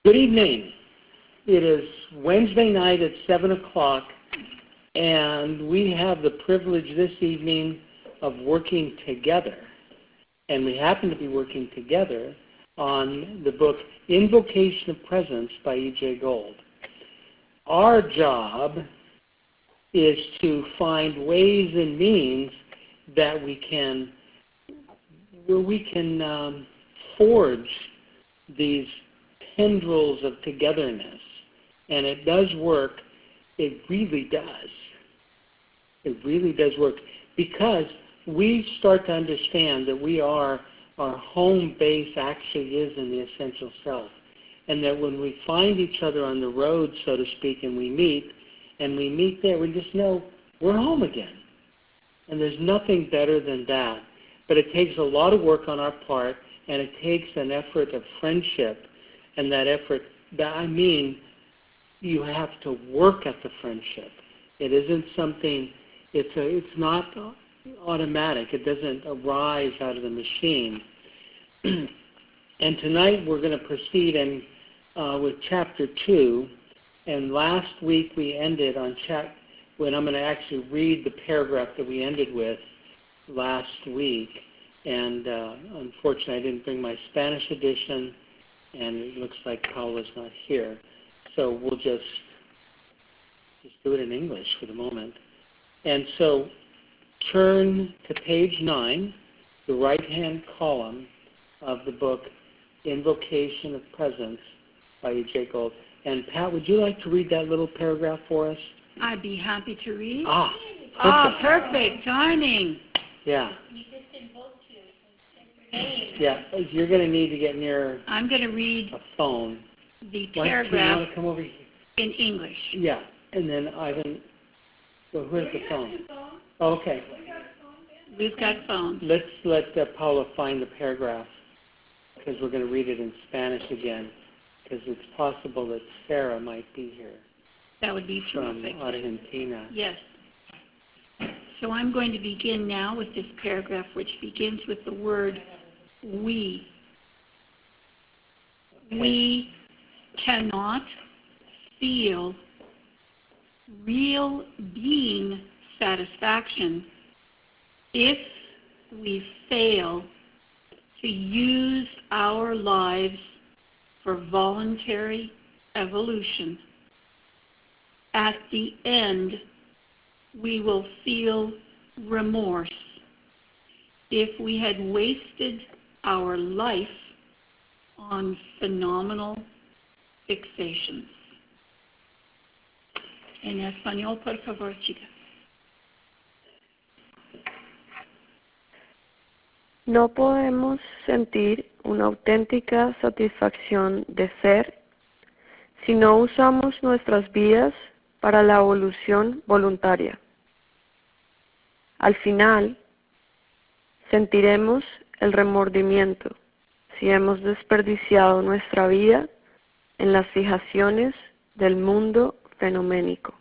Good evening. It is Wednesday night at 7 o'clock, and we have the privilege this evening of working together. And we happen to be working together on the book Invocation of Presence by E.J. Gold. Our job is to find ways and means that we can forge these tendrils of togetherness. And it does work. It really does. It really does work. Because we start to understand that our home base actually is in the essential self. And that when we find each other on the road, so to speak, and we meet there, we just know we're home again. And there's nothing better than that. But it takes a lot of work on our part, and it takes an effort of friendship. And that effort, you have to work at the friendship. It isn't something, it's not automatic. It doesn't arise out of the machine. And tonight we're going to proceed with chapter 2. And last week we ended on when I'm going to actually read the paragraph that we ended with last week. And unfortunately I didn't bring my Spanish edition, and it looks like Paula's not here. So we'll just do it in English for the moment. And so turn to page 9, the right-hand column of the book Invocation of Presence by E.J. Gold. And Pat, would you like to read that little paragraph for us? I'd be happy to read. Perfect. Timing. Yeah. You just invoked you. Yeah, you're going to need to get near I'm going to read a phone. the You paragraph want to come over here? in English. Yeah, and then Ivan, so where's the phone? Oh, okay. We've got phones. Let's let Paula find the paragraph, because we're going to read it in Spanish again, because it's possible that Sarah might be here. That would be terrific. From Argentina. Yes. So I'm going to begin now with this paragraph, which begins with the word we. Okay. We cannot feel real being satisfaction if we fail to use our lives for voluntary evolution. At the end, we will feel remorse if we had wasted our life on phenomenal fixations. En español, por favor, chica. No podemos sentir una auténtica satisfacción de ser si no usamos nuestras vidas para la evolución voluntaria. Al final, sentiremos el remordimiento si hemos desperdiciado nuestra vida en las fijaciones del mundo fenoménico.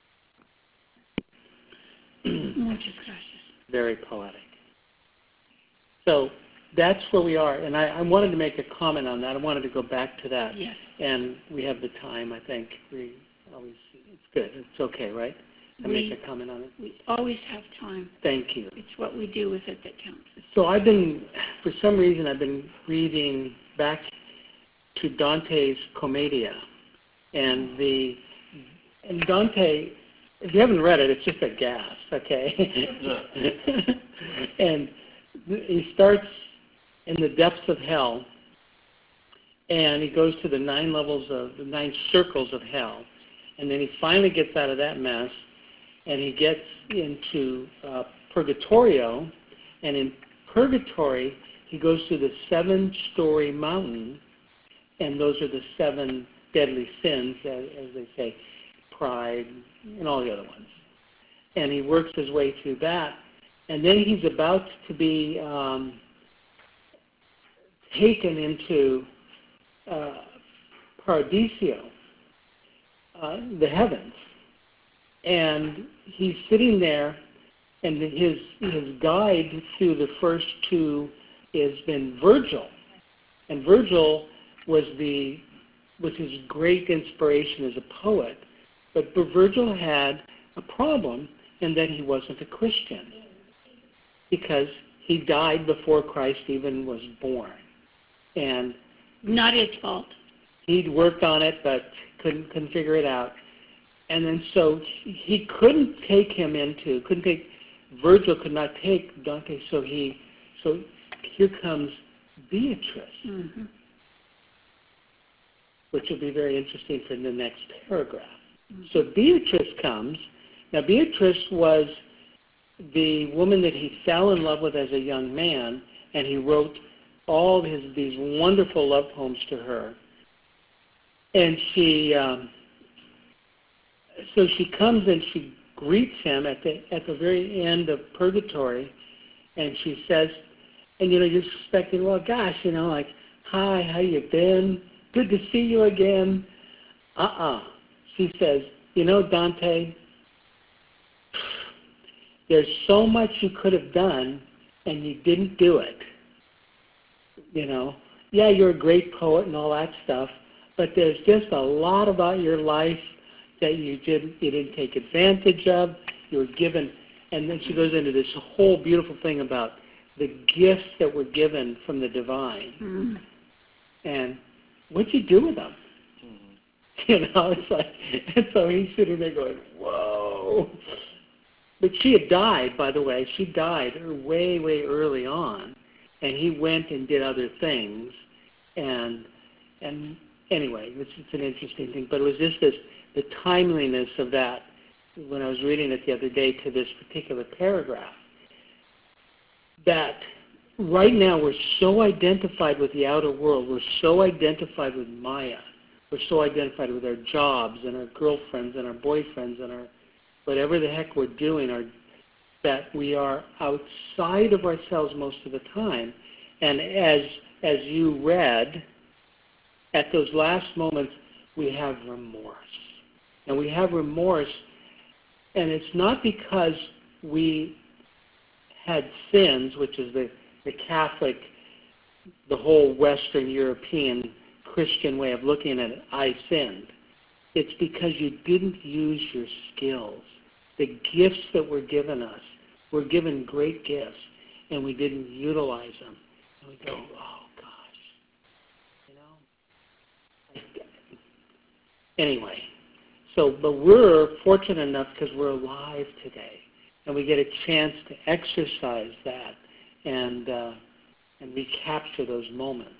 Muchas gracias. Very poetic. So that's where we are, and I wanted to make a comment on that. I wanted to go back to that. Yes. And we have the time, I think. It's good. It's okay, right? To make a comment on it? We always have time. Thank you. It's what we do with it that counts. So for some reason, I've been reading back to Dante's Commedia. And Dante, if you haven't read it, it's just a gas, okay? And he starts in the depths of hell, and he goes to the 9 circles of hell. And then he finally gets out of that mess, and he gets into Purgatorio, and in Purgatory, he goes to the 7-story mountain, and those are the 7 deadly sins, as they say, pride, and all the other ones. And he works his way through that, and then he's about to be taken into Paradiso, the heavens. And he's sitting there, and his guide through the first 2 has been Virgil. And Virgil was the was his great inspiration as a poet. But Virgil had a problem in that he wasn't a Christian because he died before Christ even was born. And Not his fault. he'd worked on it but couldn't figure it out. And then so he couldn't take Virgil could not take Dante, so here comes Beatrice, Mm-hmm. which will be very interesting for the next paragraph. Mm-hmm. So Beatrice comes. Now Beatrice was the woman that he fell in love with as a young man, and he wrote all these wonderful love poems to her. And so she comes and she greets him at the very end of Purgatory, and she says, and you're suspecting, well, gosh, like, hi, how you been? Good to see you again. She says, Dante, there's so much you could have done, and you didn't do it. Yeah, you're a great poet and all that stuff, but there's just a lot about your life that you didn't take advantage of. You were given, and then she goes into this whole beautiful thing about the gifts that were given from the divine. Mm-hmm. And what'd you do with them? It's like, and so he's sitting there going, whoa. But she had died, by the way. She died way, way early on. And he went and did other things. And anyway, it's an interesting thing. But it was just the timeliness of that when I was reading it the other day to this particular paragraph. That right now we're so identified with the outer world. We're so identified with Maya. We're so identified with our jobs and our girlfriends and our boyfriends and our whatever the heck we're doing, that we are outside of ourselves most of the time. And as you read, at those last moments, we have remorse. And we have remorse, and it's not because we had sins, which is the Catholic, the whole Western European Christian way of looking at it, I sinned. It's because you didn't use your skills. The gifts that were given us, we're given great gifts, and we didn't utilize them. And we go, oh gosh, Anyway, but we're fortunate enough because we're alive today, and we get a chance to exercise that and recapture those moments.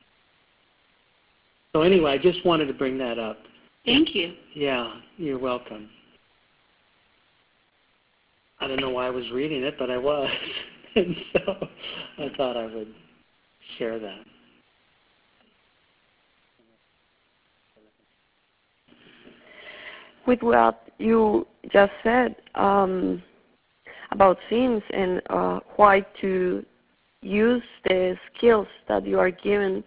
So anyway, I just wanted to bring that up. Thank you. Yeah, you're welcome. I don't know why I was reading it, but I was. And so I thought I would share that. With what you just said about sins and why to use the skills that you are given,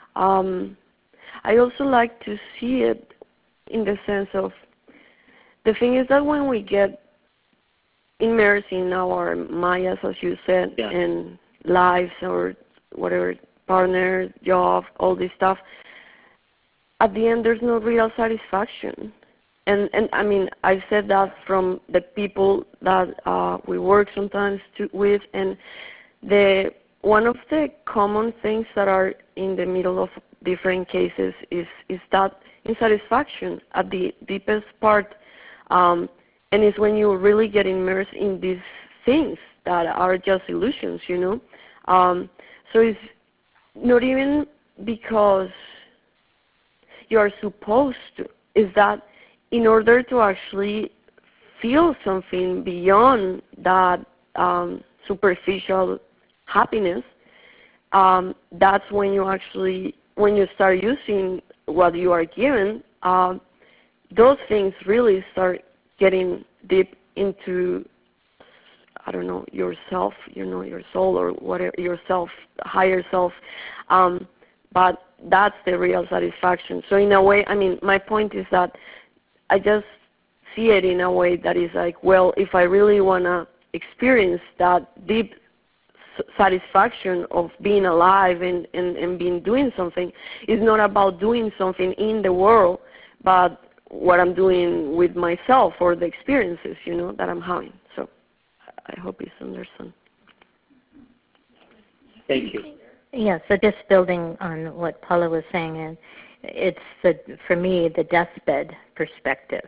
I also like to see it in the sense of, the thing is that when we get immersed in our mayas, as you said, yeah. and lives or whatever, partner, job, all this stuff, at the end there's no real satisfaction. And I mean, I've said that from the people that we work sometimes with, and one of the common things that are in the middle of different cases is that insatisfaction at the deepest part, and it's when you really get immersed in these things that are just illusions, So it's not even because you are supposed to, is that in order to actually feel something beyond that superficial happiness, that's when you start using what you are given, those things really start getting deep into, I don't know, yourself, your soul or whatever, yourself, higher self. But that's the real satisfaction. So in a way, I mean, my point is that I just see it in a way that is like, well, if I really want to experience that deep satisfaction of being alive and being doing something is not about doing something in the world, but what I'm doing with myself or the experiences, that I'm having. So I hope it's understood. Thank you. Yeah, so just building on what Paula was saying, and it's, for me, the deathbed perspective,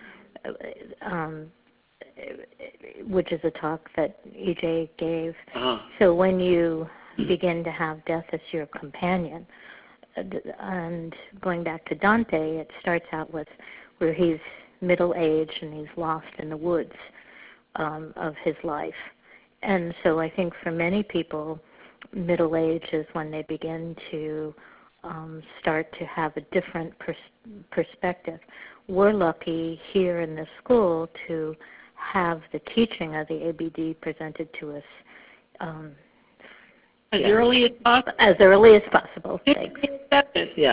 which is a talk that EJ gave. So when you begin to have death as your companion, and going back to Dante, it starts out with where he's middle-aged and he's lost in the woods of his life. And so I think for many people, middle age is when they begin to start to have a different perspective. We're lucky here in the school to have the teaching of the ABD presented to us as early as possible. As early as possible. Thanks. Yeah.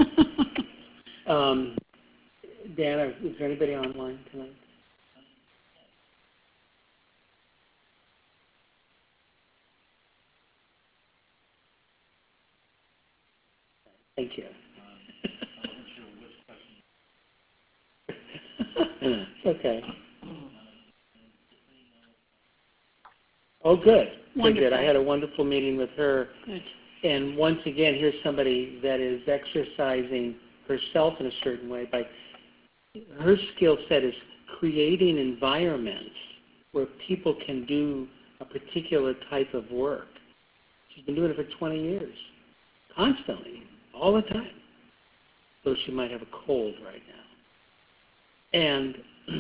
Dan, is there anybody online tonight? Thank you. It's okay. Oh, good. Good. I had a wonderful meeting with her. Good. And once again, here's somebody that is exercising herself in a certain way. Her skill set is creating environments where people can do a particular type of work. She's been doing it for 20 years, constantly, all the time. Though she might have a cold right now. And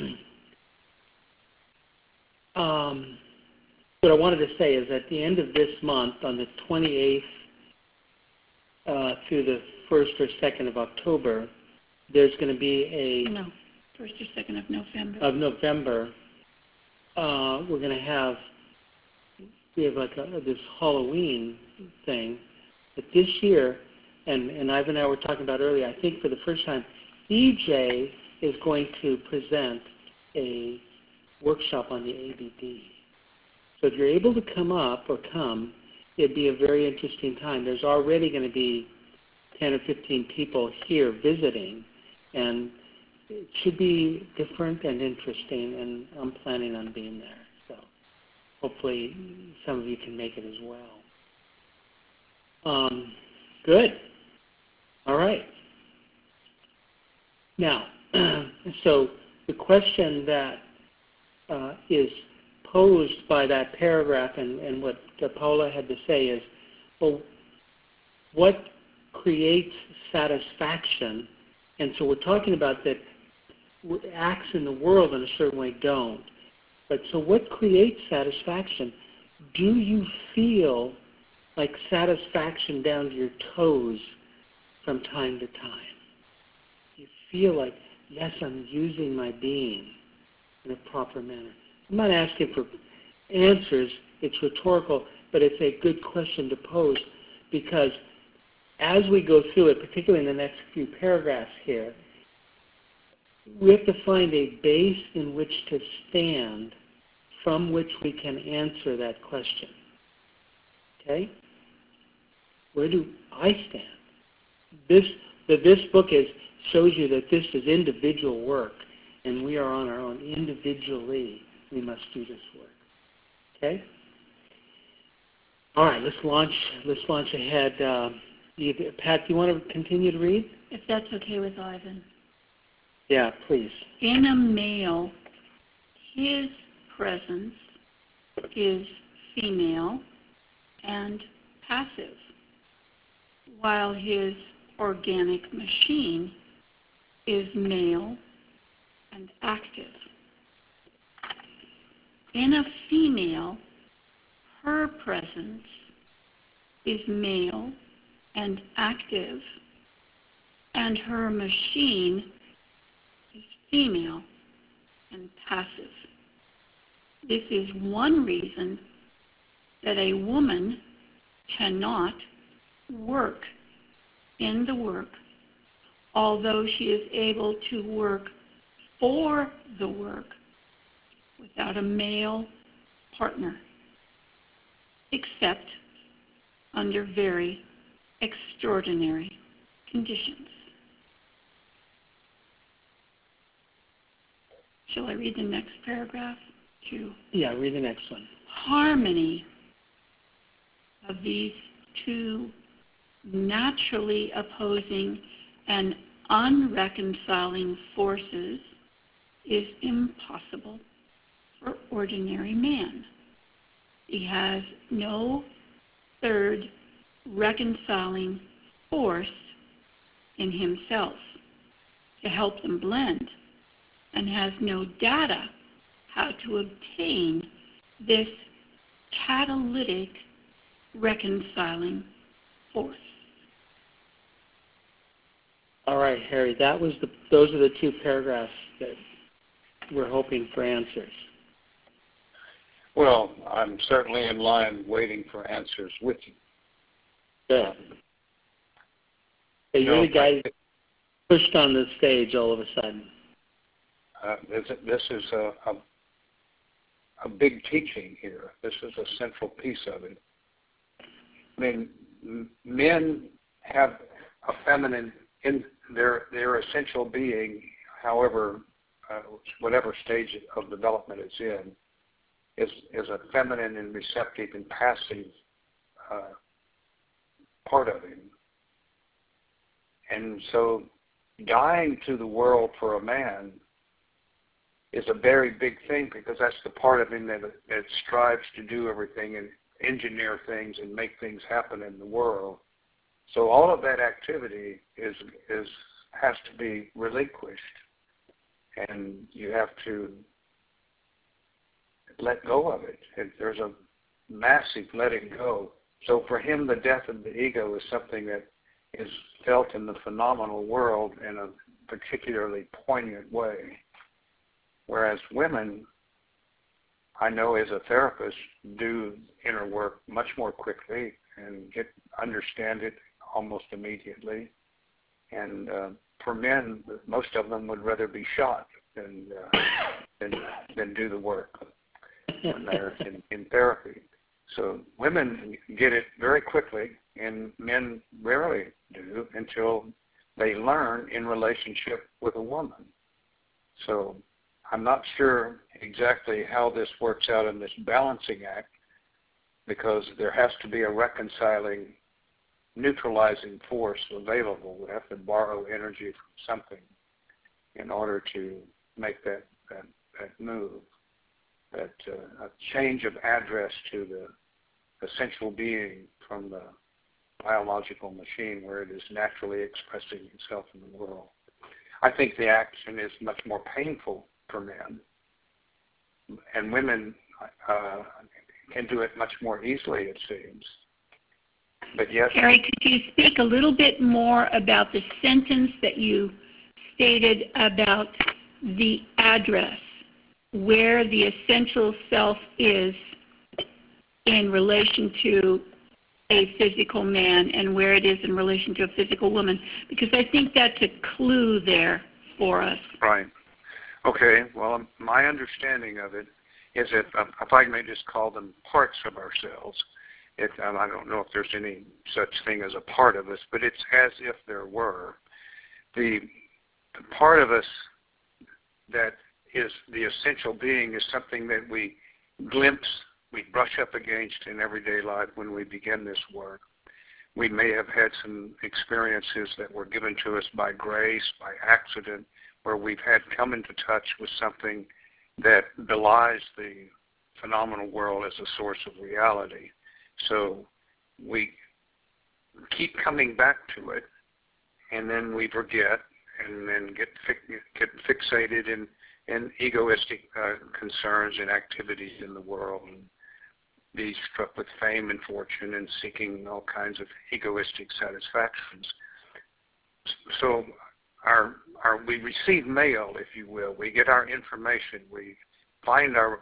what I wanted to say is at the end of this month, on the 28th through the 1st or 2nd of October, there's going to be 1st or 2nd of November. We're going to have, like this Halloween thing. But this year, and Ivan and I were talking about earlier, I think for the first time, EJ is going to present a workshop on the ABD. So if you're able to come, it'd be a very interesting time. There's already going to be 10 or 15 people here visiting, and it should be different and interesting, and I'm planning on being there. So hopefully some of you can make it as well. Good. All right. Now, so the question that is posed by that paragraph and what Paula had to say is, well, what creates satisfaction? And so we're talking about that acts in the world in a certain way don't. But so what creates satisfaction? Do you feel like satisfaction down to your toes from time to time? You feel like, yes, I'm using my being in a proper manner. I'm not asking for answers. It's rhetorical, but it's a good question to pose because as we go through it, particularly in the next few paragraphs here, we have to find a base in which to stand from which we can answer that question. Okay? Where do I stand? This book shows you that this is individual work, and we are on our own. Individually, we must do this work. Okay? All right, let's launch ahead. Pat, do you want to continue to read? If that's okay with Ivan. Yeah, please. In a male, his presence is female and passive, while his organic machine is male and active. In a female, her presence is male and active, and her machine is female and passive. This is one reason that a woman cannot work in the work, although she is able to work for the work without a male partner. except under very extraordinary conditions. Shall I read the next paragraph too? Yeah, read the next one. Harmony of these two naturally opposing and unreconciling forces is impossible for ordinary man. He has no third reconciling force in himself to help them blend, and has no data how to obtain this catalytic reconciling force. All right, Harry, those are the two paragraphs that we're hoping for answers. Well, I'm certainly in line waiting for answers with you. Good. So you're the guy pushed on the stage all of a sudden. This is a big teaching here. This is a central piece of it. I mean, men have a feminine in their essential being, however, whatever stage of development it's in, is a feminine and receptive and passive part of him. And so dying to the world for a man is a very big thing, because that's the part of him that strives to do everything and engineer things and make things happen in the world. So all of that activity has to be relinquished, and you have to let go of it. There's a massive letting go. So for him, the death of the ego is something that is felt in the phenomenal world in a particularly poignant way. Whereas women, I know as a therapist, do inner work much more quickly and understand it almost immediately. And for men, most of them would rather be shot than do the work when they're in therapy. So women get it very quickly, and men rarely do until they learn in relationship with a woman. So I'm not sure exactly how this works out in this balancing act, because there has to be a reconciling, neutralizing force available. We have to borrow energy from something in order to make that move, that a change of address to the essential being from the biological machine where it is naturally expressing itself in the world. I think the action is much more painful for men, and women can do it much more easily, it seems. But yes, Harry, could you speak a little bit more about the sentence that you stated about the address, where the essential self is in relation to a physical man and where it is in relation to a physical woman? Because I think that's a clue there for us. Right. Okay. Well, my understanding of it is that, if I may just call them parts of ourselves, I don't know if there's any such thing as a part of us, but it's as if there were. The part of us that is the essential being is something that we glimpse, we brush up against in everyday life when we begin this work. We may have had some experiences that were given to us by grace, by accident, where we've had come into touch with something that belies the phenomenal world as a source of reality. So we keep coming back to it, and then we forget, and then get fixated in egoistic concerns and activities in the world, and be struck with fame and fortune and seeking all kinds of egoistic satisfactions. So we receive mail, if you will. We get our information. We find our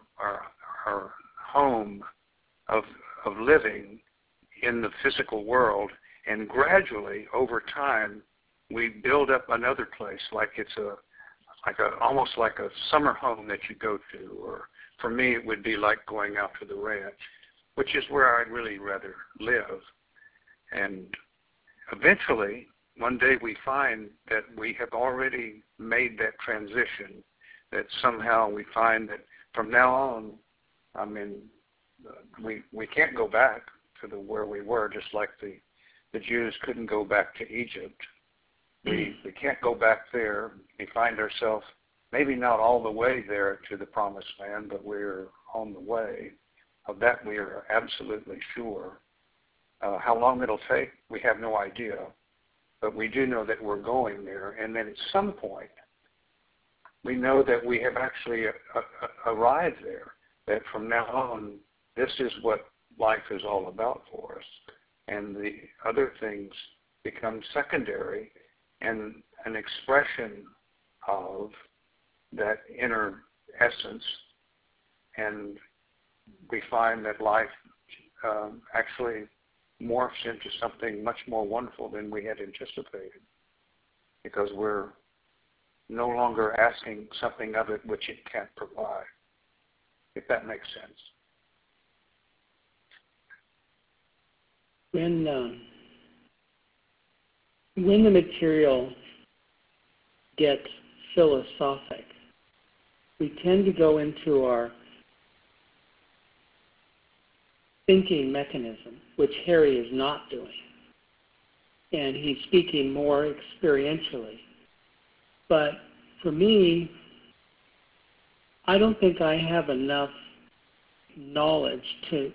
home of living in the physical world, and gradually over time we build up another place, like it's almost like a summer home that you go to, or for me it would be like going out to the ranch. which is where I'd really rather live. And eventually, one day we find that we have already made that transition, that somehow we find that from now on, I mean, we can't go back to where we were, just like the Jews couldn't go back to Egypt. We can't go back there. We find ourselves maybe not all the way there to the promised land, but we're on the way. Of that we are absolutely sure. How long it'll take, we have no idea. But we do know that we're going there. And then at some point, we know that we have actually arrived there, that from now on, this is what life is all about for us. And the other things become secondary and an expression of that inner essence. And we find that life actually morphs into something much more wonderful than we had anticipated, because we're no longer asking something of it which it can't provide, if that makes sense. When the material gets philosophic, we tend to go into our thinking mechanism, which Harry is not doing. And he's speaking more experientially. But for me, I don't think I have enough knowledge to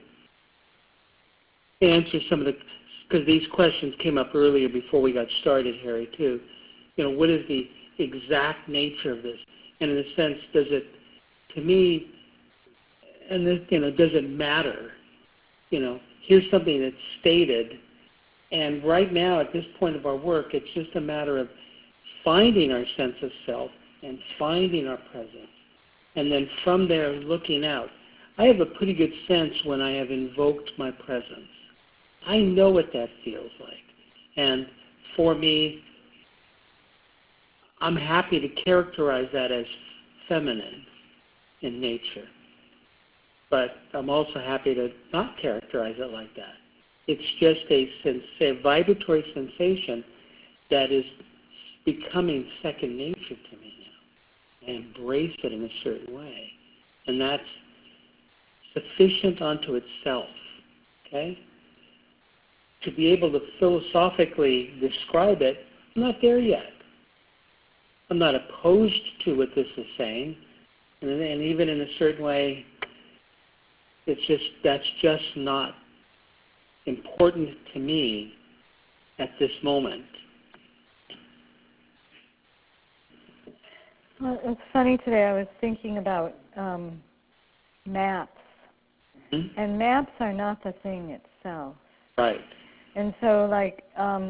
answer some of the, because these questions came up earlier before we got started, Harry, too. You know, what is the exact nature of this? And in a sense, does it, to me, and this, you know, does it matter? You know, here's something that's stated, and right now at this point of our work, it's just a matter of finding our sense of self and finding our presence, and then from there looking out. I have a pretty good sense when I have invoked my presence. I know what that feels like, and for me, I'm happy to characterize that as feminine in nature. But I'm also happy to not characterize it like that. It's just a vibratory sensation that is becoming second nature to me now. I embrace it in a certain way. And that's sufficient unto itself, okay? To be able to philosophically describe it, I'm not there yet. I'm not opposed to what this is saying. And even in a certain way, that's just not important to me at this moment. Well, it's funny today. I was thinking about maps, and maps are not the thing itself. Right. And so, like,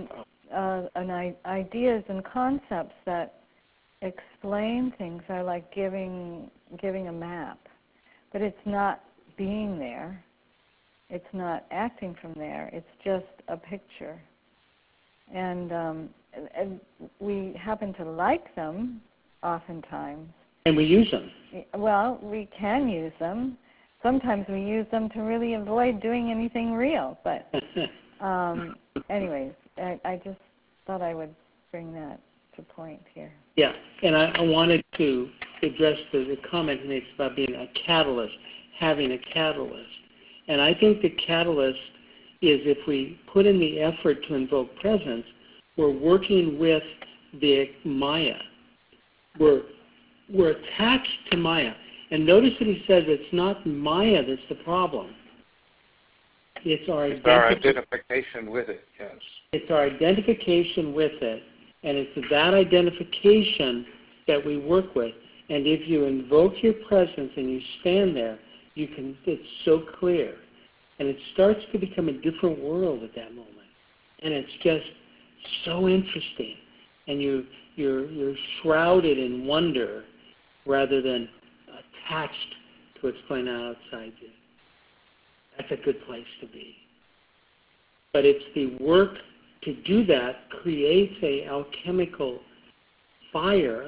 ideas and concepts that explain things are like giving a map, but it's not being there. It's not acting from there. It's just a picture. And we happen to like them oftentimes. And we use them. Well, we can use them. Sometimes we use them to really avoid doing anything real. But anyways, I just thought I would bring that to point here. Yeah, and I wanted to address the comment made about being a catalyst, having a catalyst. And I think the catalyst is if we put in the effort to invoke presence, we're working with the Maya. We're attached to Maya. And notice that he says it's not Maya that's the problem. It's our identification with it, yes. It's our identification with it, and it's that identification that we work with. And if you invoke your presence and you stand there, it's so clear. And it starts to become a different world at that moment. And it's just so interesting. And you're shrouded in wonder rather than attached to what's going on outside you. That's a good place to be. But it's the work to do that creates a alchemical fire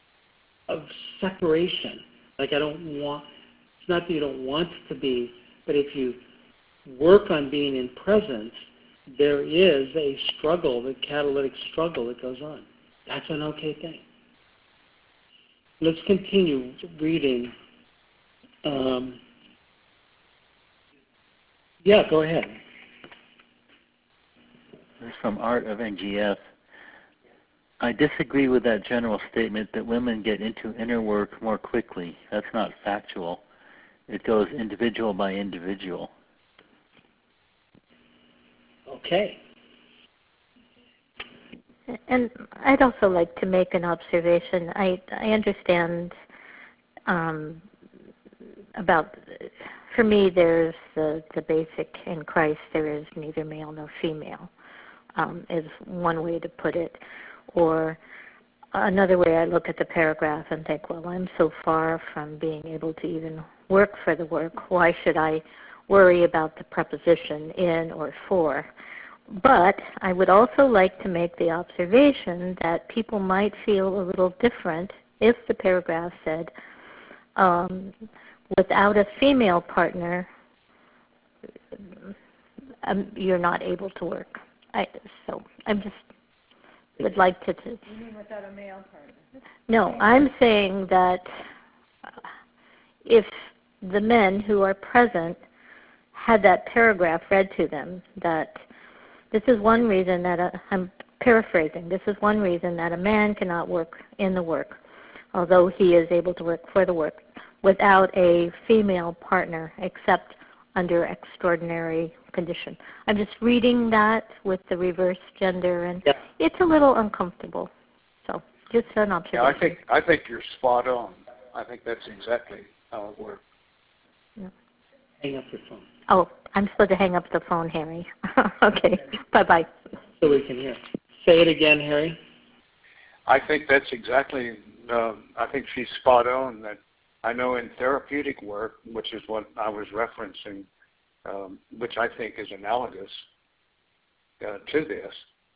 of separation. Like it's not that you don't want it to be, But if you work on being in presence, there is a struggle, the catalytic struggle that goes on. That's an okay thing. Let's continue reading. Yeah, go ahead. This is from Art of NGF. I disagree with that general statement that women get into inner work more quickly. That's not factual. It goes individual by individual. Okay. And I'd also like to make an observation. I understand about, for me, there's the basic in Christ, there is neither male nor female, is one way to put it. Or another way, I look at the paragraph and think, well, I'm so far from being able to even work for the work. Why should I worry about the preposition in or for? But I would also like to make the observation that people might feel a little different if the paragraph said, without a female partner, you're not able to work. So I'm just would like to. You mean without a male partner? No, I'm saying that if the men who are present had that paragraph read to them, that this is one reason that I'm paraphrasing. This is one reason that a man cannot work in the work, although he is able to work for the work, without a female partner, except under extraordinary condition. I'm just reading that with the reverse gender, and it's a little uncomfortable. So, just an observation. Yeah, I think you're spot on. I think that's exactly how it works. Yeah. Hang up your phone. Oh, I'm supposed to hang up the phone, Harry. Okay, bye-bye. So we can hear. Say it again, Harry. I think that's exactly, I think she's spot on. That I know in therapeutic work, which is what I was referencing, which I think is analogous to this,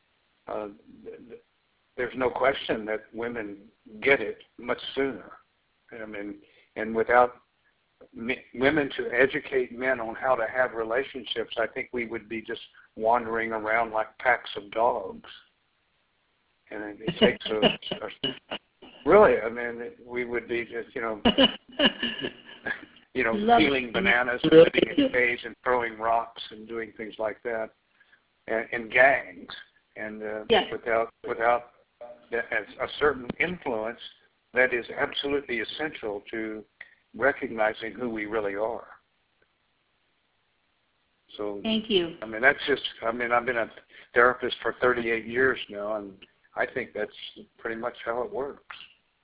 there's no question that women get it much sooner. I mean, and without women to educate men on how to have relationships, I think we would be just wandering around like packs of dogs. And it takes really, I mean, we would be just, peeling bananas and living in caves and throwing rocks and doing things like that, in gangs, and without a certain influence that is absolutely essential to recognizing who we really are. So thank you. I mean, that's just, I've been a therapist for 38 years now, and I think that's pretty much how it works.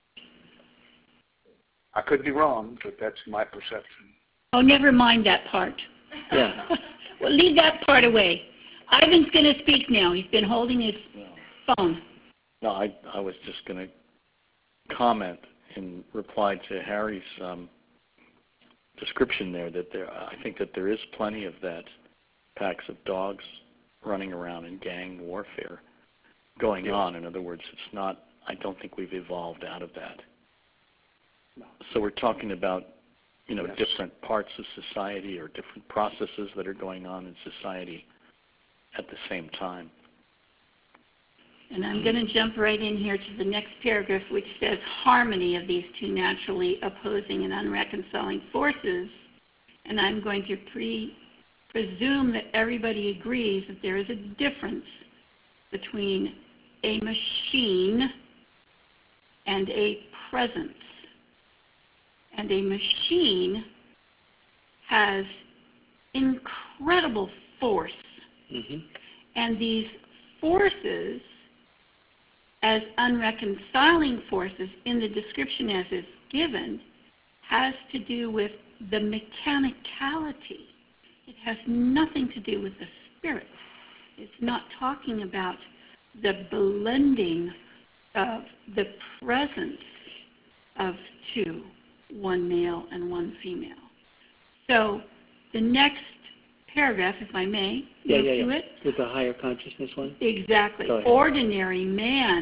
I could be wrong, but that's my perception. Oh, never mind that part. Yeah. Well, leave that part away. Ivan's going to speak now. He's been holding his phone. No, I was just going to comment in reply to Harry's description there that I think that there is plenty of that, packs of dogs running around in gang warfare going on. In other words, it's not, I don't think we've evolved out of that. So we're talking about, different parts of society or different processes that are going on in society at the same time. And I'm going to jump right in here to the next paragraph, which says harmony of these two naturally opposing and unreconciling forces. And I'm going to presume that everybody agrees that there is a difference between a machine and a presence. And a machine has incredible force. Mm-hmm. And these forces, as unreconciling forces in the description as is given, has to do with the mechanicality. It has nothing to do with the spirit. It's not talking about the blending of the presence of two, one male and one female. So the next paragraph, if I may, move to it. With the higher consciousness one? Exactly. Ordinary man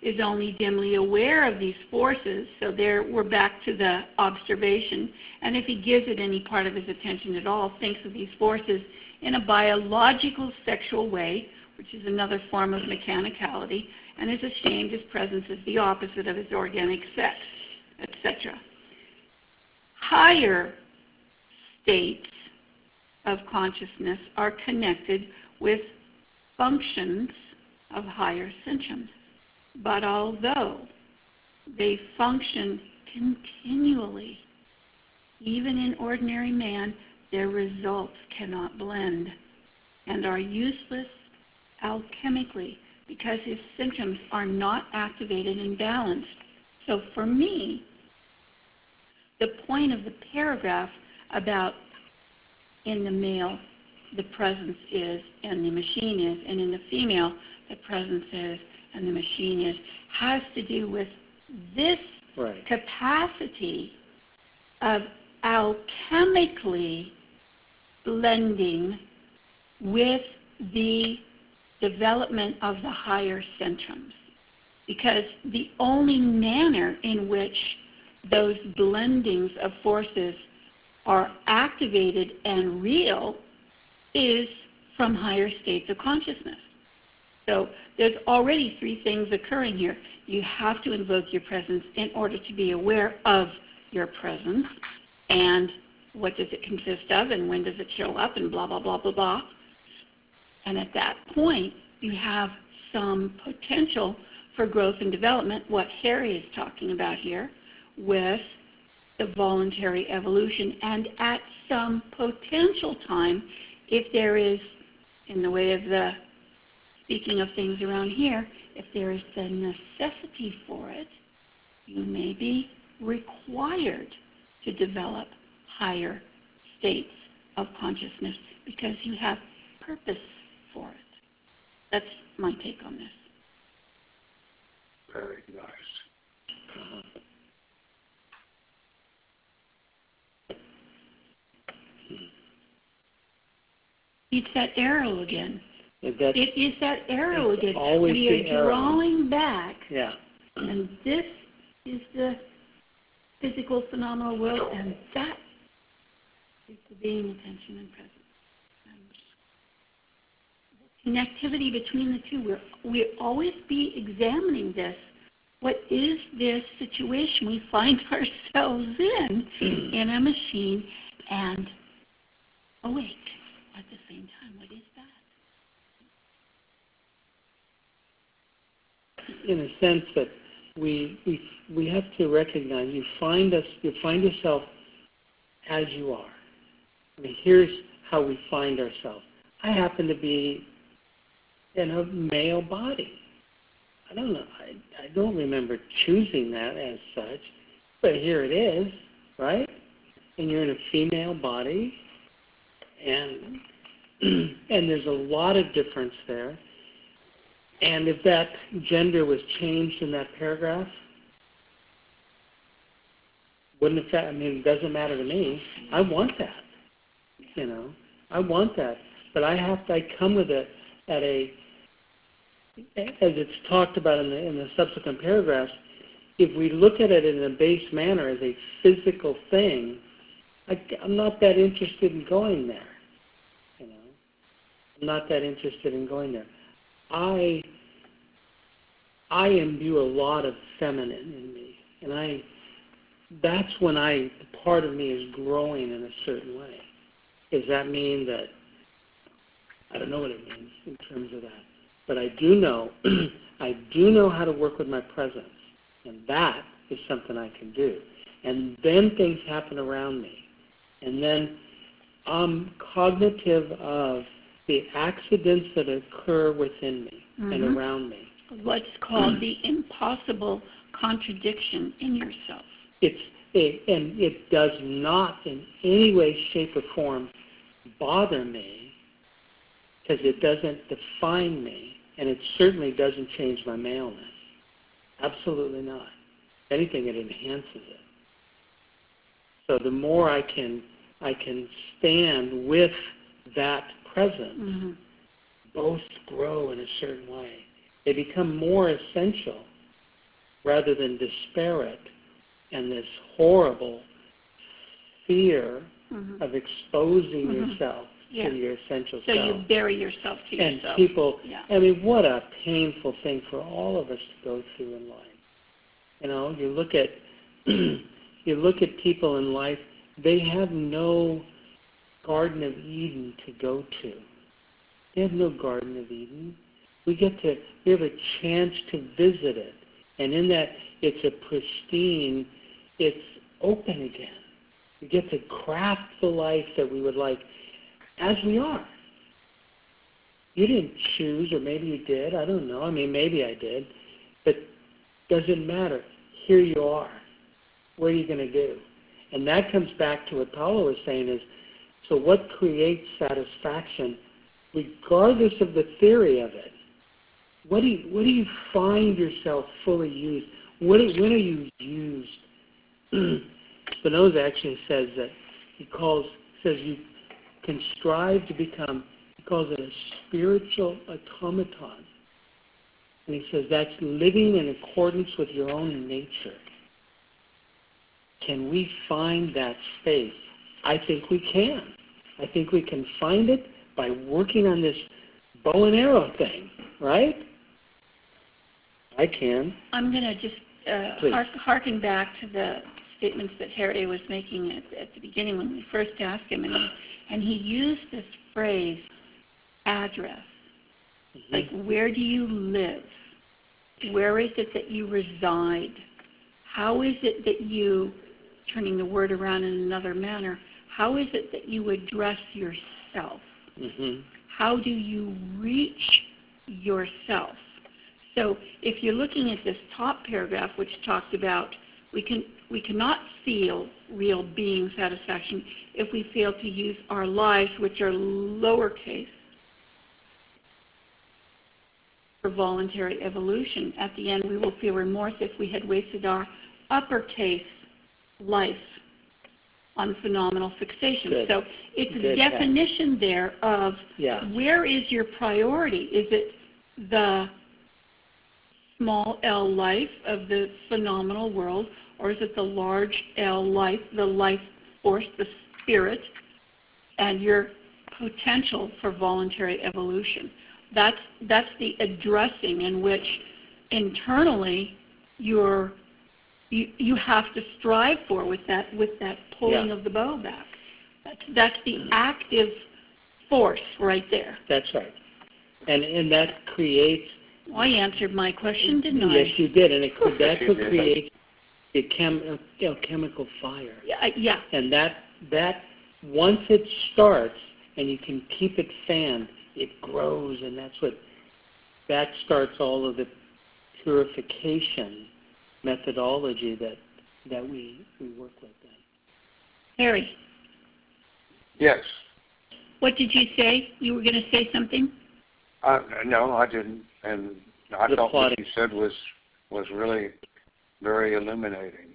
is only dimly aware of these forces, so there we're back to the observation, and if he gives it any part of his attention at all, thinks of these forces in a biological sexual way, which is another form of mechanicality, and is ashamed his presence is the opposite of his organic sex, etc. Higher states of consciousness are connected with functions of higher centrums. But although they function continually, even in ordinary man, their results cannot blend and are useless alchemically because his centrums are not activated and balanced. So for me, the point of the paragraph about in the male the presence is and the machine is, and in the female the presence is and the machine is, has to do with this capacity of alchemically blending with the development of the higher centrums. Because the only manner in which those blendings of forces are activated and real is from higher states of consciousness. So there's already three things occurring here. You have to invoke your presence in order to be aware of your presence, and what does it consist of, and when does it show up, and blah, blah, blah, blah, blah. And at that point, you have some potential for growth and development, what Harry is talking about here, with the voluntary evolution. And at some potential time, if there is, in the way of the speaking of things around here, if there is the necessity for it, you may be required to develop higher states of consciousness because you have purpose for it. That's my take on this. Very nice. It's that arrow again. It is that arrow again. Always we are drawing back. Yeah. And this is the physical phenomenal world, and that is the being, attention, and presence. And connectivity between the two. We'll always be examining this. What is this situation we find ourselves in a machine, and awake at the same time? What is that? In a sense that we have to recognize you find yourself as you are. I mean, here's how we find ourselves. I happen to be in a male body. I don't know. I don't remember choosing that as such, but here it is, right? And you're in a female body, and there's a lot of difference there. And if that gender was changed in that paragraph, wouldn't affect, I mean, it doesn't matter to me. I want that, I want that. But I come with it at a, as it's talked about in the subsequent paragraphs, if we look at it in a base manner as a physical thing, I'm not that interested in going there. I'm not that interested in going there. I imbue a lot of feminine in me, and that's when part of me is growing in a certain way. Does that mean that, I don't know what it means in terms of that, but I do know how to work with my presence, and that is something I can do. And then things happen around me, and then I'm cognitive of the accidents that occur within me and around me. What's called the impossible contradiction in yourself. And it does not in any way, shape, or form bother me because it doesn't define me, and it certainly doesn't change my maleness. Absolutely not. If anything, it enhances it. So the more I can stand with that presence, both grow in a certain way. They become more essential rather than despair it and this horrible fear of exposing yourself to your essential so self. You bury yourself to and yourself. People, I mean, what a painful thing for all of us to go through in life. You know, you look at people in life, they have no Garden of Eden to go to. They have no Garden of Eden. We have a chance to visit it. And in that, it's a pristine, it's open again. We get to craft the life that we would like as we are. You didn't choose, or maybe you did. I don't know. I mean, maybe I did. But doesn't matter. Here you are. What are you going to do? And that comes back to what Paula was saying is, so what creates satisfaction, regardless of the theory of it? What do you find yourself fully used? When are you used? Spinoza actually says that says you can strive to become, he calls it a spiritual automaton. And he says that's living in accordance with your own nature. Can we find that space? I think we can. I think we can find it by working on this bow and arrow thing, right? I can. I'm going to just harken back to the statements that Harry was making at the beginning when we first asked him, and he used this phrase, address. Like, where do you live? Where is it that you reside? How is it that you, turning the word around in another manner, how is it that you address yourself? How do you reach yourself? So if you're looking at this top paragraph, which talked about we cannot feel real being satisfaction if we fail to use our lives, which are lowercase, for voluntary evolution. At the end, we will feel remorse if we had wasted our uppercase life on phenomenal fixation. Good. So it's Good. a definition there of where is your priority? Is it the small L life of the phenomenal world, or is it the large L life, the life force, the spirit, and your potential for voluntary evolution? That's the addressing in which internally you have to strive for with that pulling of the bow back. That's the active force right there. That's right. And that creates... Well, I answered my question, didn't I? Yes, you did. And that's what creates a chemical fire. Yeah. And that once it starts and you can keep it fanned, it grows, and that starts all of the purification methodology that we work with then. Harry. Yes. What did you say? You were going to say something? No, I didn't. And I thought what you said was really very illuminating.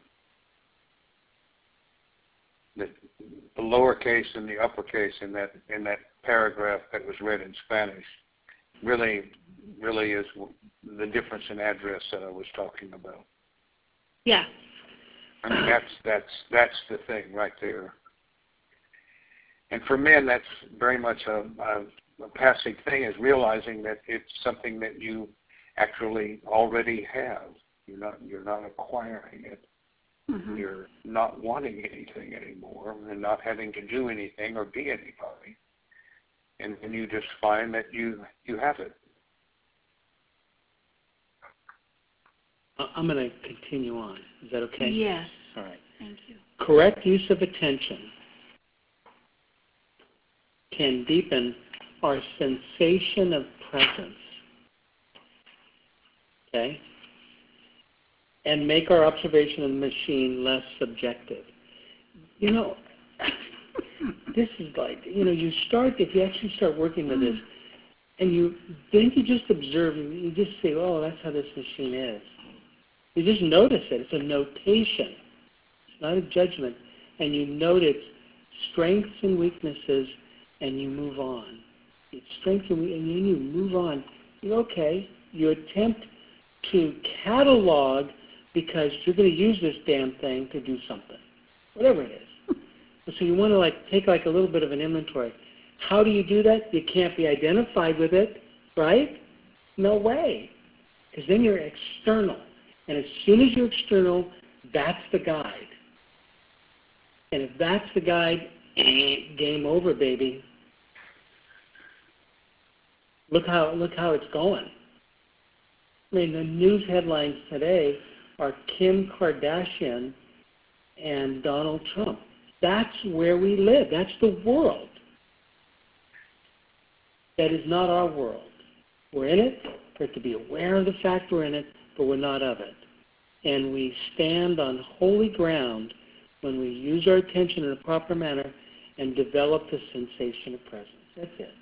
The lowercase and the uppercase in that paragraph that was read in Spanish really is the difference in address that I was talking about. Yeah. I mean, that's the thing right there. And for men, that's very much a passive thing, is realizing that it's something that you actually already have. You're not acquiring it. You're not wanting anything anymore and not having to do anything or be anybody. And you just find that you have it. I'm going to continue on. Is that okay? Yes. All right. Thank you. Correct use of attention can deepen our sensation of presence. Okay? And make our observation of the machine less subjective. This is like, if you actually start working with this, and you just observe, you just say, oh, that's how this machine is. You just notice it. It's a notation. It's not a judgment. And you note its strengths and weaknesses, and you move on. It's strengths and then you move on. You're okay. You attempt to catalog because you're going to use this damn thing to do something, whatever it is. So you want to take a little bit of an inventory. How do you do that? You can't be identified with it, right? No way. Because then you're external. And as soon as you're external, that's the guide. And if that's the guide, game over, baby. Look how it's going. I mean, the news headlines today are Kim Kardashian and Donald Trump. That's where we live. That's the world. That is not our world. We're in it. We have to be aware of the fact we're in it, but we're not of it. And we stand on holy ground when we use our attention in a proper manner and develop the sensation of presence. That's it.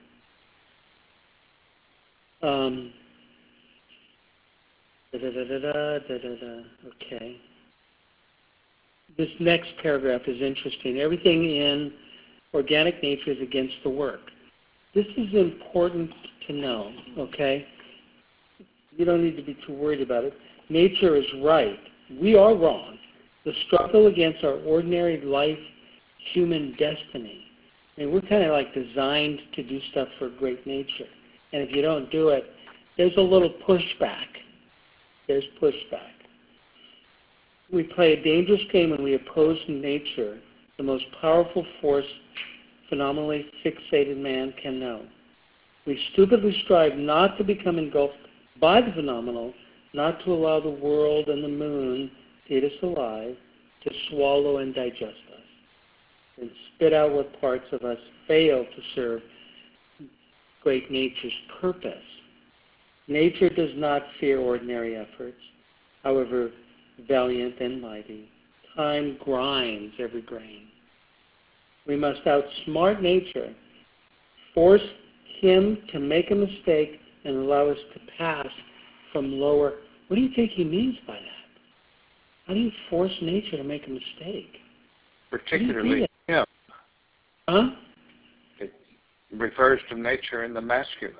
Okay. This next paragraph is interesting. Everything in organic nature is against the work. This is important to know, okay? You don't need to be too worried about it. Nature is right. We are wrong. The struggle against our ordinary life, human destiny. I mean, we're kind of designed to do stuff for great nature. And if you don't do it, there's a little pushback. There's pushback. We play a dangerous game when we oppose nature, the most powerful force phenomenally fixated man can know. We stupidly strive not to become engulfed by the phenomenal, not to allow the world and the moon to eat us alive, to swallow and digest us, and spit out what parts of us fail to serve great nature's purpose. Nature does not fear ordinary efforts, however valiant and mighty. Time grinds every grain. We must outsmart nature, force him to make a mistake, and allow us to pass from lower. What do you think he means by that? How do you force nature to make a mistake? Particularly him. Huh? It refers to nature in the masculine.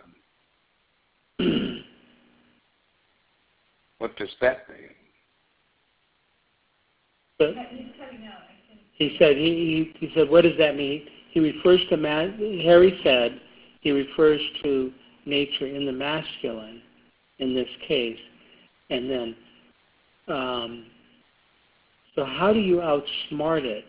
What does that mean? But he said, what does that mean? He refers to, Harry said, he refers to nature in the masculine in this case. And then, so how do you outsmart it?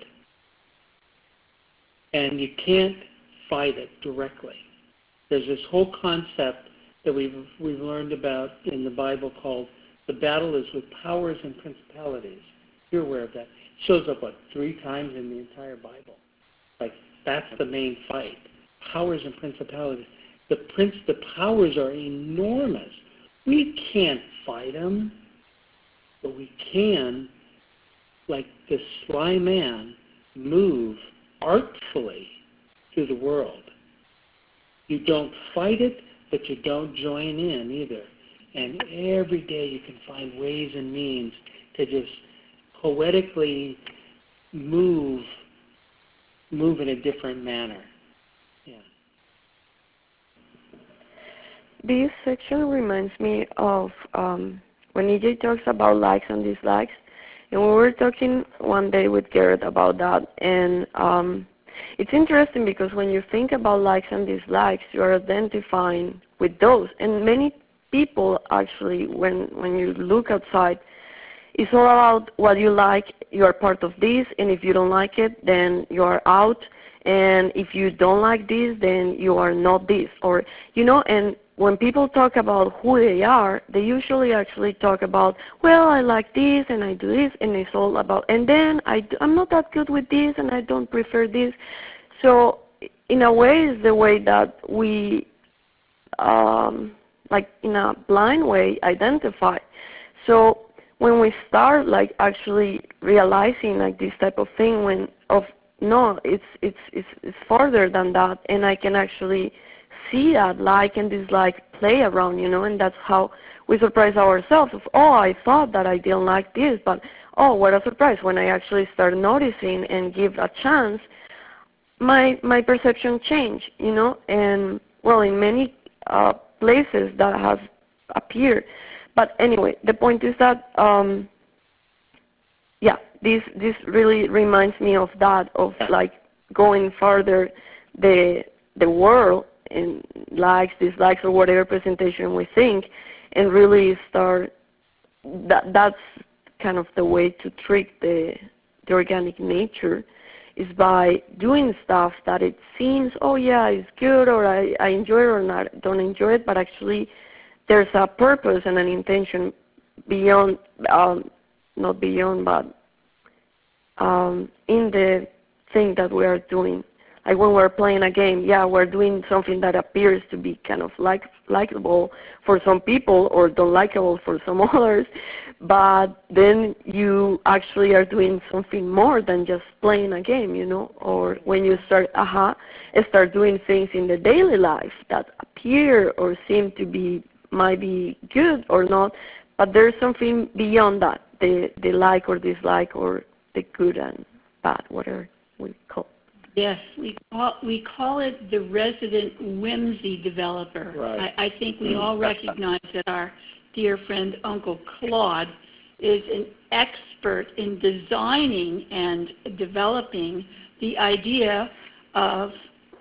And you can't fight it directly. There's this whole concept that we've learned about in the Bible called the battle is with powers and principalities. You're aware of that. It shows up, 3 times in the entire Bible. That's the main fight. Powers and principalities. The powers are enormous. We can't fight them, but we can, like this sly man, move artfully through the world. You don't fight it, but you don't join in either. And every day you can find ways and means to just poetically move in a different manner. Yeah. This section reminds me of when EJ talks about likes and dislikes. And we were talking one day with Garrett about that. And it's interesting because when you think about likes and dislikes, you are identifying with those. And many people actually, when you look outside, it's all about what you like. You are part of this, and if you don't like it, then you are out. And if you don't like this, then you are not this. Or, and when people talk about who they are, they usually actually talk about, well, I like this, and I do this, and it's all about, and then I'm not that good with this, and I don't prefer this. So, in a way, it's the way that we, in a blind way, identify. So, when we start actually realizing this type of thing, it's farther than that, and I can actually see that like and dislike play around, and that's how we surprise ourselves. I thought that I didn't like this, but what a surprise when I actually start noticing and give a chance, my perception changed, and in many places that has appeared. But anyway, the point is that yeah, this really reminds me of that, of like going farther the world and likes, dislikes, or whatever presentation we think, and really start. That's kind of the way to trick the organic nature, is by doing stuff that it seems, oh yeah, it's good, or I enjoy it, or not, don't enjoy it, but actually there's a purpose and an intention beyond, not beyond, but in the thing that we are doing. Like when we're playing a game, yeah, we're doing something that appears to be kind of likable for some people or don't likable for some others, but then you actually are doing something more than just playing a game, you know, or when you start doing things in the daily life that appear or seem to be, might be good or not, but there's something beyond that, the like or dislike or the good and bad, whatever we call it. Yes, we call it the resident whimsy developer. Right. I think we all recognize that our dear friend Uncle Claude is an expert in designing and developing the idea of,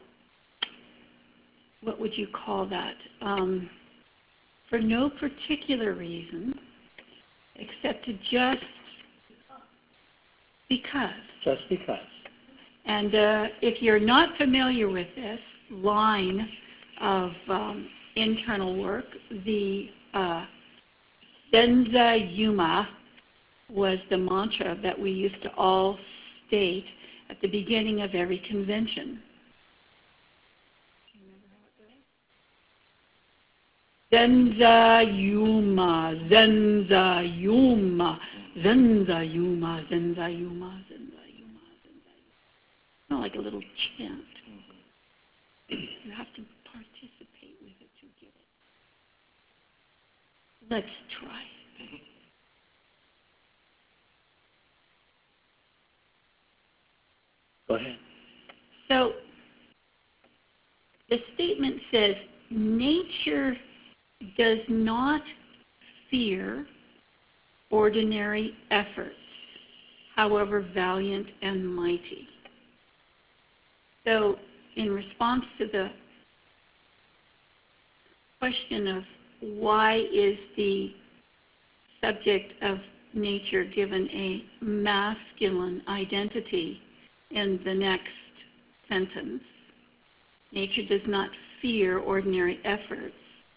what would you call that? For no particular reason, except to just because. Just because. And if you're not familiar with this line of internal work, the Senza Yuma was the mantra that we used to all state at the beginning of every convention. Zenza Yuma, Zenza Yuma, Zenza Yuma, Zenza Yuma, Zenza Yuma. Not like a little chant. You have to participate with it to get it. Let's try it. Go ahead. So the statement says, nature does not fear ordinary efforts, however valiant and mighty. So in response to the question of why is the subject of nature given a masculine identity in the next sentence, nature does not fear ordinary efforts,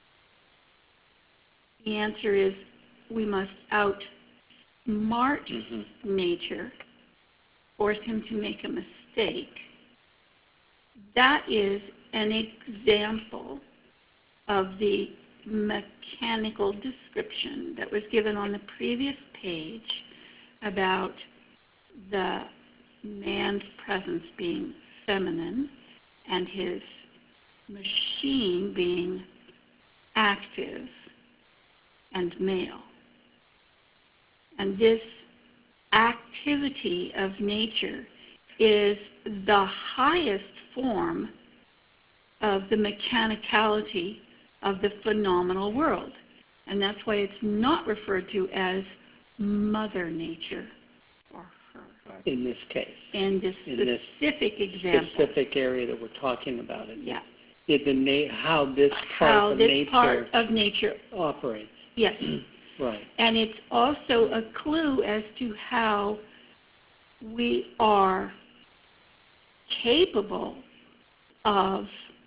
the answer is we must outsmart nature, force him to make a mistake. That is an example of the mechanical description that was given on the previous page about the man's presence being feminine and his machine being active and male. And this activity of nature is the highest form of the mechanicality of the phenomenal world. And that's why it's not referred to as Mother Nature or her. In this case. In this specific example. Specific area that we're talking about. Yeah. How this part of nature operates. Yes. Right. And it's also a clue as to how we are capable of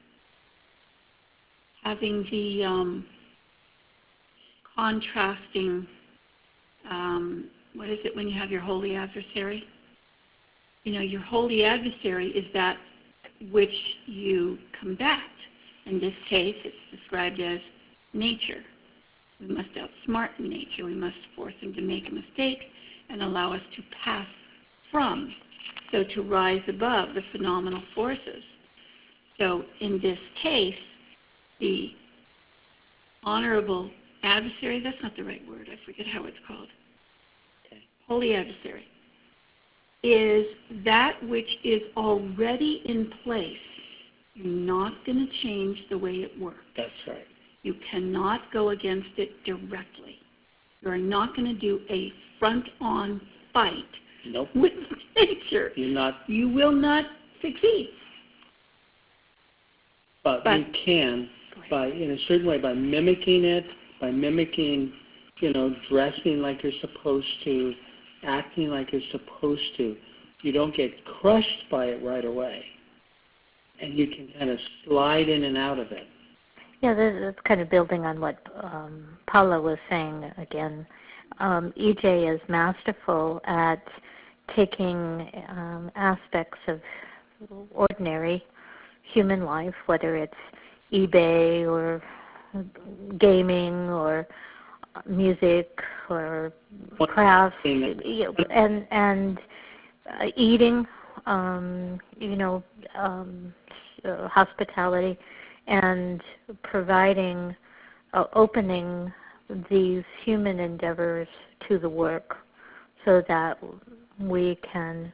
having the contrasting, what is it when you have your holy adversary? You know, your holy adversary is that which you combat. In this case, it's described as nature. We must outsmart nature. We must force him to make a mistake and allow us to pass from, so to rise above the phenomenal forces. So in this case, the honorable adversary, that's not the right word, I forget how it's called, holy adversary, is that which is already in place. You're not going to change the way it works. That's right. You cannot go against it directly. You're not going to do a front-on fight Nope. with nature, you will not succeed. But you can, in a certain way, by mimicking it, by mimicking, dressing like you're supposed to, acting like you're supposed to. You don't get crushed by it right away. And you can kind of slide in and out of it. Yeah, that's kind of building on what Paula was saying again. EJ is masterful at taking aspects of ordinary human life, whether it's eBay or gaming or music or crafts, and eating, hospitality, and providing, opening these human endeavors to the work so that we can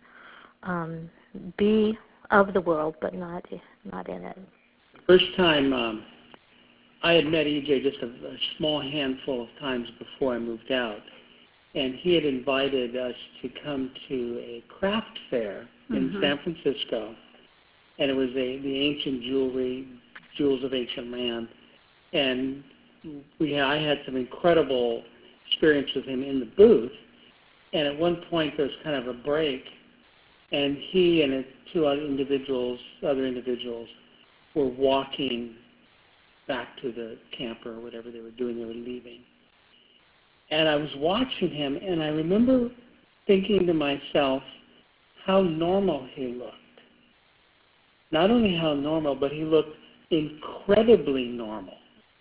be of the world but not in it. First time I had met EJ just a small handful of times before I moved out, and he had invited us to come to a craft fair in San Francisco, and it was the ancient jewels of ancient man, and I had some incredible experience with him in the booth, and at one point there was kind of a break, and he and two other individuals were walking back to the camper or whatever they were doing. They were leaving. And I was watching him, and I remember thinking to myself how normal he looked. Not only how normal, but he looked incredibly normal.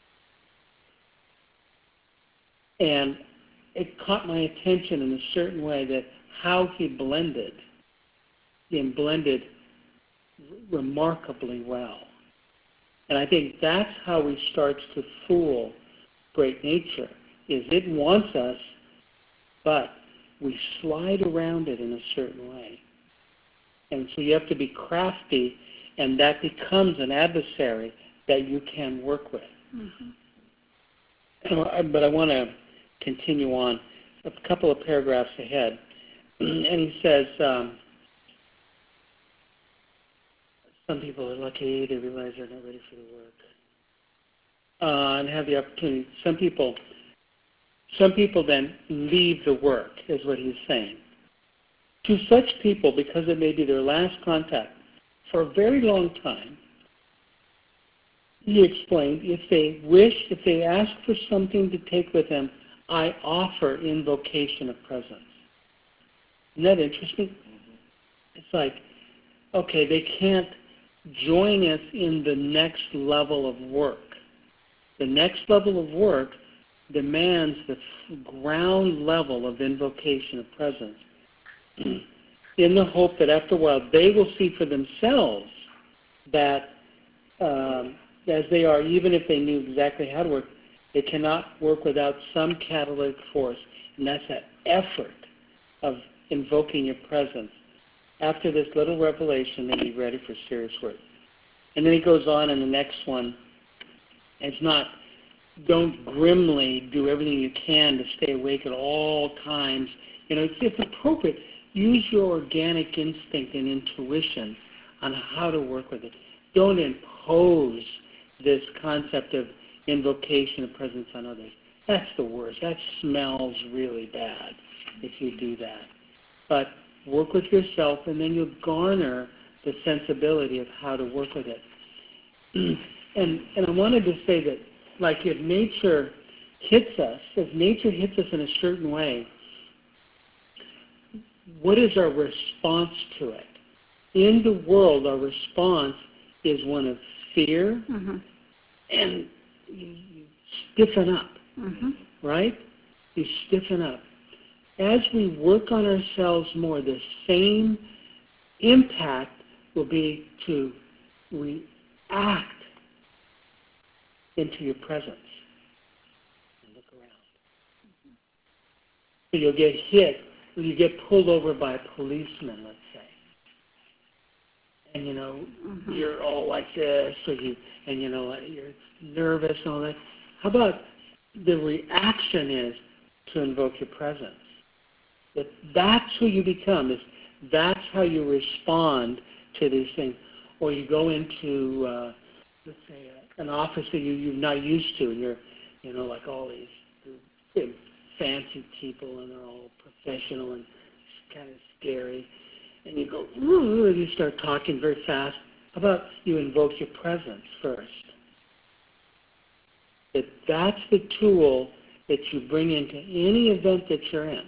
And it caught my attention in a certain way that how he blended remarkably well. And I think that's how we start to fool great nature, is it wants us, but we slide around it in a certain way. And so you have to be crafty, and that becomes an adversary that you can work with. But I want to continue on a couple of paragraphs ahead. And he says, some people are lucky, they realize they're not ready for the work, and have the opportunity. Some people then leave the work, is what he's saying. To such people, because it may be their last contact for a very long time, he explained, if they ask for something to take with them, I offer invocation of presence. Isn't that interesting? It's like, okay, they can't join us in the next level of work. The next level of work demands the ground level of invocation of presence, in the hope that after a while they will see for themselves that as they are, even if they knew exactly how to work, they cannot work without some catalytic force, and that's that effort of invoking your presence. After this little revelation, they be ready for serious work. And then he goes on in the next one. It's not, don't grimly do everything you can to stay awake at all times. It's appropriate. Use your organic instinct and intuition on how to work with it. Don't impose this concept of invocation of presence on others. That's the worst. That smells really bad if you do that. But work with yourself, and then you'll garner the sensibility of how to work with it. And I wanted to say that, like, if nature hits us in a certain way, what is our response to it? In the world, our response is one of fear, and you stiffen up, right? You stiffen up. As we work on ourselves more, the same impact will be to react into your presence. And look around. So you'll get hit, you get pulled over by a policeman, let's say. And you're all like this, you're nervous and all that. How about the reaction is to invoke your presence? That's who you become. That's how you respond to these things. Or you go into, let's say, an office that you're not used to, and you're, like all these big fancy people, and they're all professional and kind of scary. And you go, ooh, and you start talking very fast. How about you invoke your presence first? That's the tool that you bring into any event that you're in.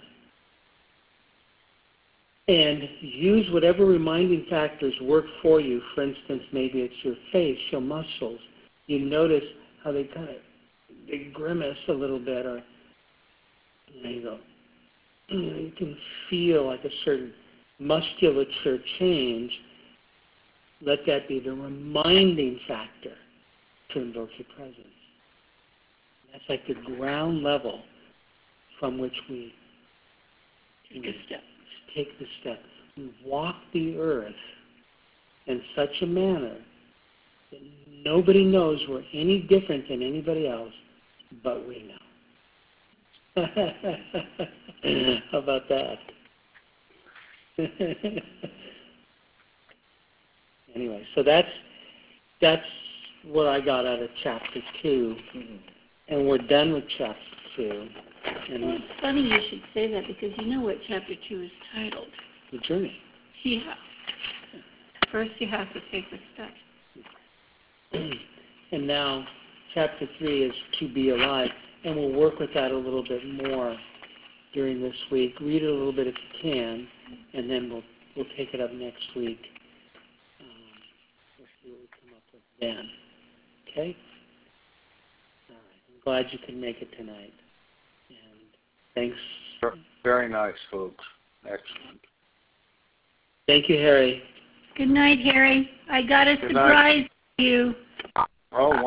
And use whatever reminding factors work for you. For instance, maybe it's your face, your muscles. You notice how they grimace a little bit, or you go, you can feel like a certain musculature change. Let that be the reminding factor to invoke your presence. That's like the ground level from which we take the step. We walk the earth in such a manner that nobody knows we're any different than anybody else, but we know. How about that? Anyway, so that's what I got out of chapter 2, and we're done with chapter 2. And well, it's funny you should say that, because you know what chapter 2 is titled? The Journey. Yeah. First you have to take the steps. And now chapter 3 is To Be Alive, and we'll work with that a little bit more during this week. Read it a little bit if you can, and then we'll take it up next week. We'll see what we come up with then. Okay? All right. I'm glad you could make it tonight. And thanks. Very nice, folks. Excellent. Thank you, Harry. Good night, Harry. I got a surprise for you. Oh,